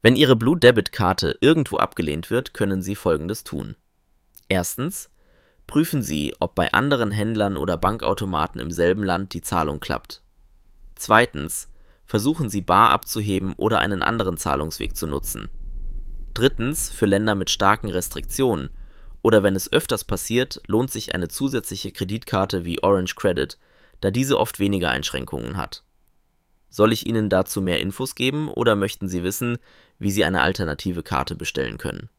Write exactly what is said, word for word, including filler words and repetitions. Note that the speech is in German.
Wenn Ihre Blue Debit-Karte irgendwo abgelehnt wird, können Sie Folgendes tun. Erstens, prüfen Sie, ob bei anderen Händlern oder Bankautomaten im selben Land die Zahlung klappt. Zweitens, versuchen Sie bar abzuheben oder einen anderen Zahlungsweg zu nutzen. Drittens, für Länder mit starken Restriktionen oder wenn es öfters passiert, lohnt sich eine zusätzliche Kreditkarte wie Orange Credit, da diese oft weniger Einschränkungen hat. Soll ich Ihnen dazu mehr Infos geben oder möchten Sie wissen, wie Sie eine alternative Karte bestellen können?